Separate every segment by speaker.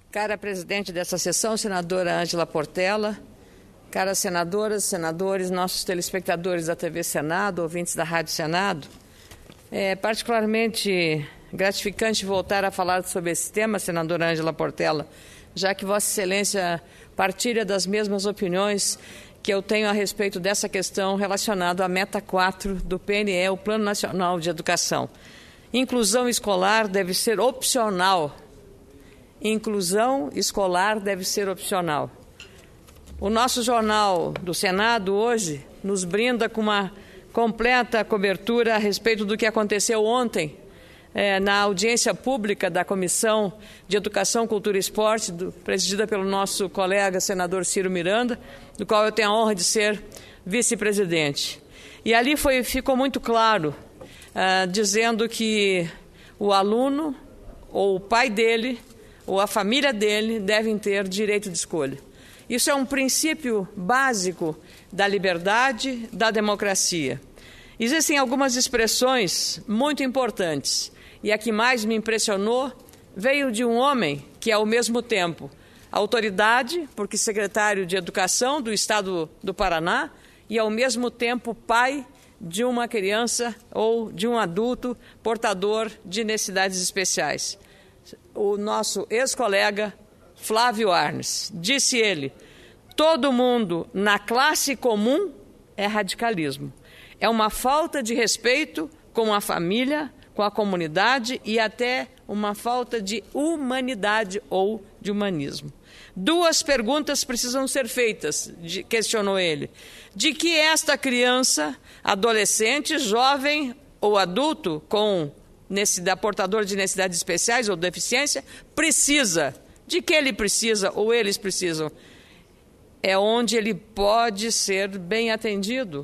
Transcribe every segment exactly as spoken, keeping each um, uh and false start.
Speaker 1: Cara presidente dessa sessão, senadora Ângela Portela, caras senadoras, senadores, nossos telespectadores da T V Senado, ouvintes da Rádio Senado, é particularmente gratificante voltar a falar sobre esse tema, senadora Ângela Portela, já que Vossa Excelência partilha das mesmas opiniões que eu tenho a respeito dessa questão relacionada à meta quatro do P N E, o Plano Nacional de Educação. Inclusão escolar deve ser opcional. Inclusão escolar deve ser opcional. O nosso jornal do Senado hoje nos brinda com uma completa cobertura a respeito do que aconteceu ontem é, na audiência pública da Comissão de Educação, Cultura e Esporte, do, presidida pelo nosso colega senador Ciro Miranda, do qual eu tenho a honra de ser vice-presidente. E ali foi, ficou muito claro, ah, dizendo que o aluno ou o pai dele ou a família dele devem ter direito de escolha. Isso é um princípio básico da liberdade, da democracia. Existem algumas expressões muito importantes, e a que mais me impressionou veio de um homem que é, ao mesmo tempo, autoridade, porque secretário de Educação do Estado do Paraná, e, ao mesmo tempo, pai de uma criança ou de um adulto portador de necessidades especiais. O nosso ex-colega Flávio Arnes. Disse ele: todo mundo na classe comum é radicalismo. É uma falta de respeito com a família, com a comunidade e até uma falta de humanidade ou de humanismo. Duas perguntas precisam ser feitas, questionou ele. De que esta criança, adolescente, jovem ou adulto com necessidade, portador de necessidades especiais ou deficiência, precisa? De que ele precisa ou eles precisam? É onde ele pode ser bem atendido.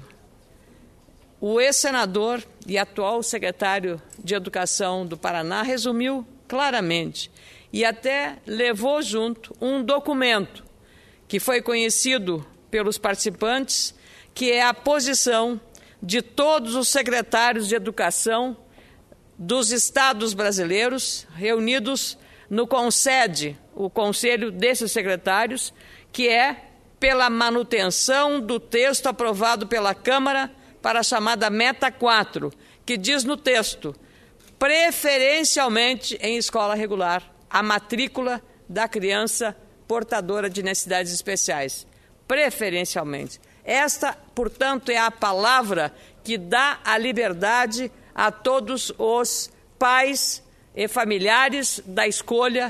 Speaker 1: O ex-senador e atual secretário de Educação do Paraná resumiu claramente e até levou junto um documento que foi conhecido pelos participantes, que é a posição de todos os secretários de Educação dos estados brasileiros reunidos no CONSED, o conselho desses secretários, que é pela manutenção do texto aprovado pela Câmara para a chamada meta quatro, que diz no texto, preferencialmente em escola regular, a matrícula da criança portadora de necessidades especiais. Preferencialmente. Esta, portanto, é a palavra que dá a liberdade a todos os pais e familiares da escolha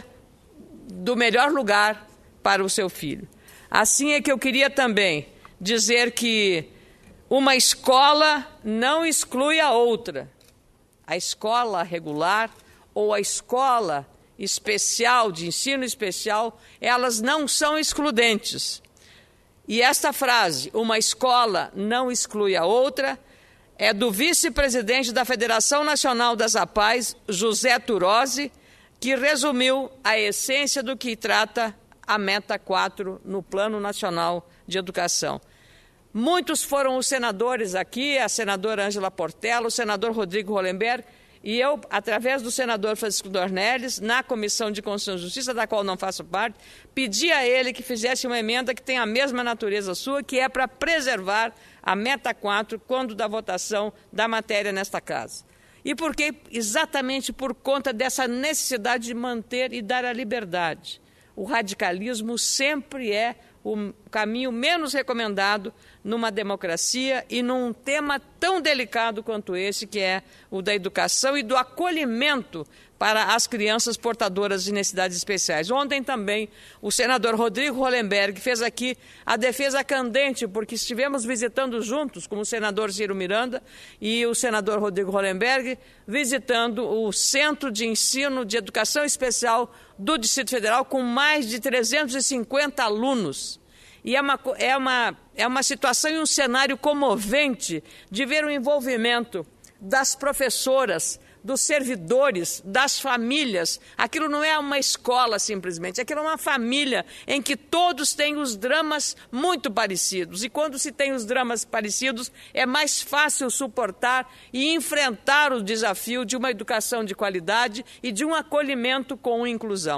Speaker 1: do melhor lugar para o seu filho. Assim é que eu queria também dizer que uma escola não exclui a outra. A escola regular ou a escola especial, de ensino especial, elas não são excludentes. E esta frase, uma escola não exclui a outra, é do vice-presidente da Federação Nacional das APAES, José Turozzi, que resumiu a essência do que trata a meta quatro no Plano Nacional de Educação. Muitos foram os senadores aqui, a senadora Ângela Portela, o senador Rodrigo Hollenberg, e eu, através do senador Francisco Dornelles, na Comissão de Constituição e Justiça, da qual não faço parte, pedi a ele que fizesse uma emenda que tem a mesma natureza sua, que é para preservar a meta quatro quando da votação da matéria nesta casa. E porque, exatamente por conta dessa necessidade de manter e dar a liberdade. O radicalismo sempre é o caminho menos recomendado numa democracia e num tema tão delicado quanto esse, que é o da educação e do acolhimento para as crianças portadoras de necessidades especiais. Ontem também o senador Rodrigo Hollenberg fez aqui a defesa candente, porque estivemos visitando juntos, como o senador Ciro Miranda e o senador Rodrigo Hollenberg, visitando o Centro de Ensino de Educação Especial do Distrito Federal, com mais de trezentos e cinquenta alunos. E é uma, é, uma, é uma situação e um cenário comovente de ver o envolvimento das professoras, dos servidores, das famílias. Aquilo não é uma escola simplesmente, aquilo é uma família em que todos têm os dramas muito parecidos. E quando se tem os dramas parecidos, é mais fácil suportar e enfrentar o desafio de uma educação de qualidade e de um acolhimento com inclusão.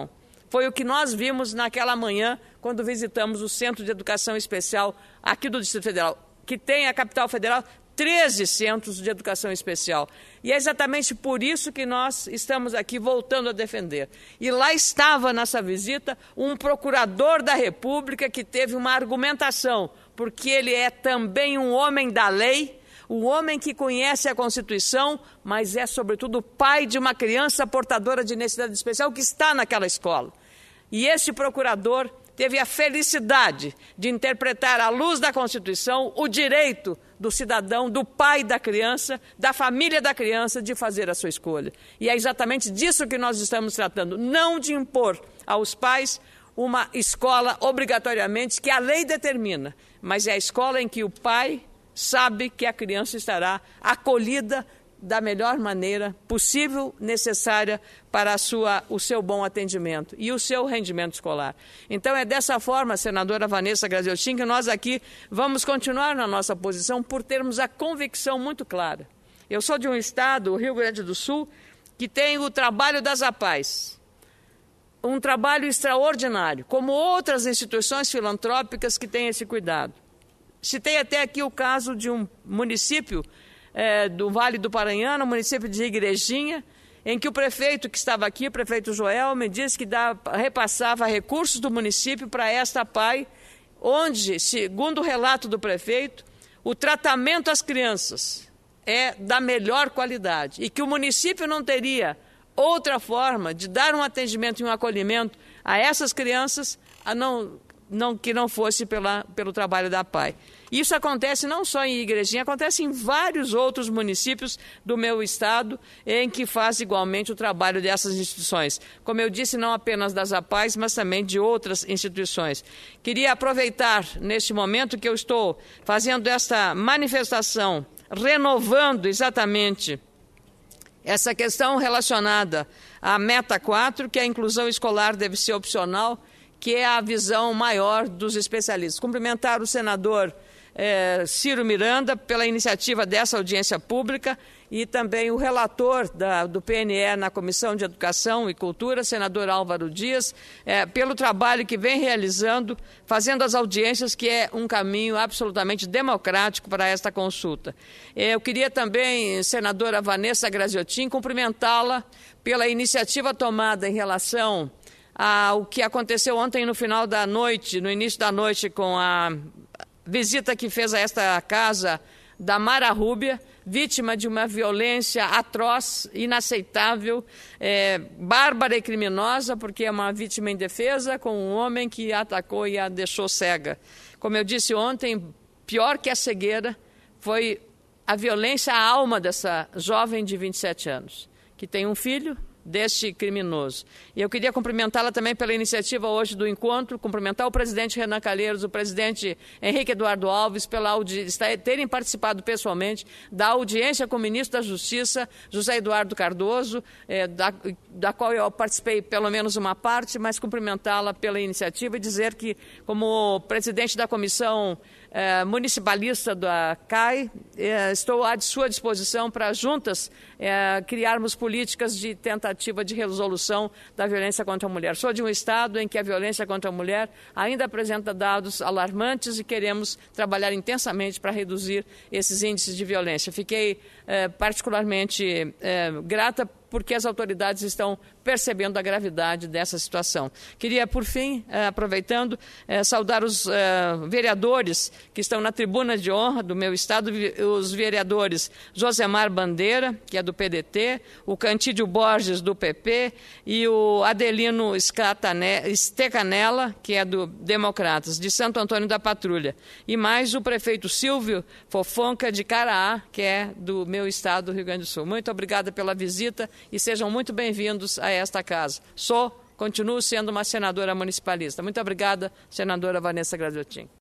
Speaker 1: Foi o que nós vimos naquela manhã, quando visitamos o Centro de Educação Especial aqui do Distrito Federal, que tem a capital federal treze centros de educação especial. E é exatamente por isso que nós estamos aqui voltando a defender. E lá estava, nessa visita, um procurador da República que teve uma argumentação, porque ele é também um homem da lei, um homem que conhece a Constituição, mas é, sobretudo, pai de uma criança portadora de necessidade especial que está naquela escola. E esse procurador teve a felicidade de interpretar, à luz da Constituição, o direito do cidadão, do pai da criança, da família da criança, de fazer a sua escolha. E é exatamente disso que nós estamos tratando, não de impor aos pais uma escola obrigatoriamente que a lei determina, mas é a escola em que o pai sabe que a criança estará acolhida da melhor maneira possível, necessária para a sua, o seu bom atendimento e o seu rendimento escolar. Então, é dessa forma, senadora Vanessa Graziotin, que nós aqui vamos continuar na nossa posição por termos a convicção muito clara. Eu sou de um estado, o Rio Grande do Sul, que tem o trabalho das APAES, um trabalho extraordinário, como outras instituições filantrópicas que têm esse cuidado. Citei até aqui o caso de um município É, do Vale do Paranhana, no município de Igrejinha, em que o prefeito que estava aqui, o prefeito Joel, me disse que dá, repassava recursos do município para esta APAE, onde, segundo o relato do prefeito, o tratamento às crianças é da melhor qualidade e que o município não teria outra forma de dar um atendimento e um acolhimento a essas crianças a não, não, que não fosse pela, pelo trabalho da APAE. Isso acontece não só em Igrejinha, acontece em vários outros municípios do meu estado, em que faz igualmente o trabalho dessas instituições. Como eu disse, não apenas das APAES, mas também de outras instituições. Queria aproveitar neste momento que eu estou fazendo esta manifestação, renovando exatamente essa questão relacionada à meta quatro, que a inclusão escolar deve ser opcional, que é a visão maior dos especialistas. Cumprimentar o senador eh, Ciro Miranda pela iniciativa dessa audiência pública e também o relator da, do P N E na Comissão de Educação e Cultura, senador Álvaro Dias, eh, pelo trabalho que vem realizando, fazendo as audiências, que é um caminho absolutamente democrático para esta consulta. Eh, eu queria também, senadora Vanessa Graziotin, cumprimentá-la pela iniciativa tomada em relação ao que aconteceu ontem no final da noite, no início da noite, com a visita que fez a esta casa da Mara Rúbia, vítima de uma violência atroz, inaceitável, é, bárbara e criminosa, porque é uma vítima indefesa com um homem que a atacou e a deixou cega. Como eu disse ontem, pior que a cegueira foi a violência à alma dessa jovem de vinte e sete anos, que tem um filho deste criminoso. E eu queria cumprimentá-la também pela iniciativa hoje do encontro, cumprimentar o presidente Renan Calheiros, o presidente Henrique Eduardo Alves, pela audi- terem participado pessoalmente da audiência com o ministro da Justiça, José Eduardo Cardoso, eh, da, da qual eu participei pelo menos uma parte, mas cumprimentá-la pela iniciativa e dizer que, como presidente da comissão eh, municipalista da C A I, eh, estou à sua disposição para juntas eh, criarmos políticas de tentativa de resolução da violência contra a mulher. Sou de um estado em que a violência contra a mulher ainda apresenta dados alarmantes e queremos trabalhar intensamente para reduzir esses índices de violência. Fiquei eh, particularmente eh, grata porque as autoridades estão percebendo a gravidade dessa situação. Queria, por fim, eh, aproveitando, eh, saudar os eh, vereadores que estão na tribuna de honra do meu estado, os vereadores Josemar Bandeira, que é do P D T, o Cantídio Borges, do P P, e o Adelino Stecanella, que é do Democratas, de Santo Antônio da Patrulha, e mais o prefeito Silvio Fofonca, de Caraá, que é do meu estado, do Rio Grande do Sul. Muito obrigada pela visita e sejam muito bem-vindos a esta casa. Sou, continuo sendo uma senadora municipalista. Muito obrigada, senadora Vanessa Graziotin.